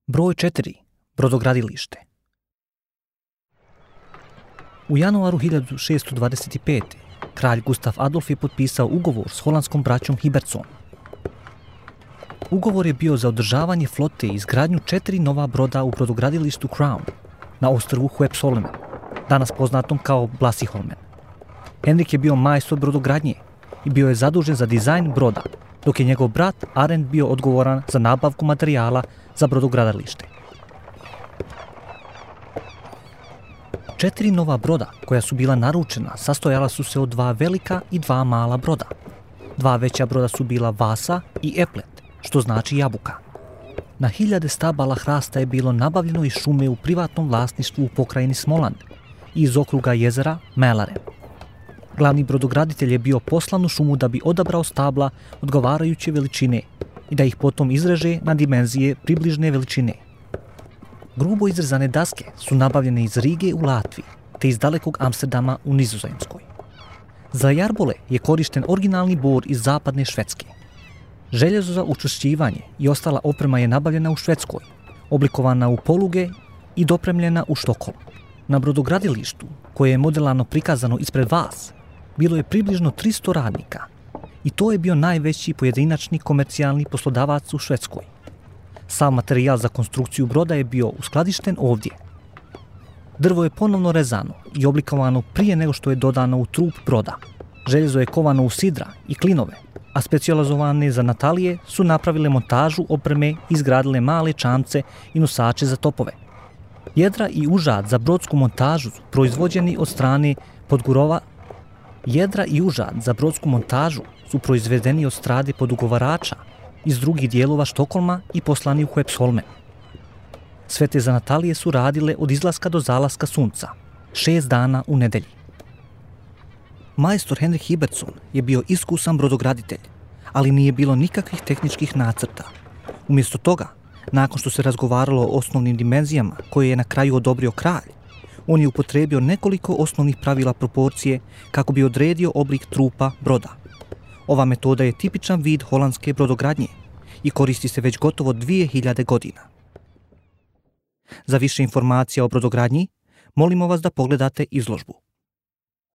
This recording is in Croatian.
Broj 4. Brodogradilište. U januaru 1625. kralj Gustav Adolf je potpisao ugovor s holandskom braćom Hibertson. Ugovor je bio za održavanje flote i izgradnju 4 nova broda u brodogradilištu Crown na ostrvu Huepsholmen, danas poznatom kao Blasieholmen. Henrik je bio majstor brodogradnje i bio je zadužen za dizajn broda, dok je njegov brat Arend bio odgovoran za nabavku materijala za brodogradilište. 4 nova broda koja su bila naručena sastojala su se od 2 velika i 2 mala broda. 2 veća broda su bila Vasa i Eplet, što znači jabuka. Na hiljade stabala hrasta je bilo nabavljeno iz šume u privatnom vlasništvu u pokrajini Smoland i iz okruga jezera Mälaren. Glavni brodograditelj je bio poslan u šumu da bi odabrao stabla odgovarajuće veličine i da ih potom izreže na dimenzije približne veličine. Grubo izrezane daske su nabavljene iz Rige u Latviji te iz dalekog Amsterdama u Nizozemskoj. Za jarbole je korišten originalni bor iz zapadne Švedske. Željezo za učvršćivanje i ostala oprema je nabavljena u Švedskoj, oblikovana u poluge i dopremljena u Štokholm. Na brodogradilištu, koje je modelarno prikazano ispred vas, bilo je približno 300 radnika i to je bio najveći pojedinačni komercijalni poslodavac u Švedskoj. Sav materijal za konstrukciju broda je bio uskladišten ovdje. Drvo je ponovno rezano i oblikovano prije nego što je dodano u trup broda. Željezo je kovano u sidra i klinove, a specijalizovane zanatalije su napravile montažu opreme i izgradile male čamce i nosače za topove. Jedra i užad za brodsku montažu su proizvođeni od strane proizvedeni od strane podugovarača iz drugih dijelova Štokholma i poslani u Huepsholmen. Sve te zanatalije su radile od izlaska do zalaska sunca, 6 dana u nedelji. Majstor Henrik Hibertson je bio iskusan brodograditelj, ali nije bilo nikakvih tehničkih nacrta. Umjesto toga, nakon što se razgovaralo o osnovnim dimenzijama koje je na kraju odobrio kralj, on je upotrijebio nekoliko osnovnih pravila proporcije kako bi odredio oblik trupa broda. Ova metoda je tipičan vid holandske brodogradnje i koristi se već gotovo 2000 godina. Za više informacija o brodogradnji, molimo vas da pogledate izložbu.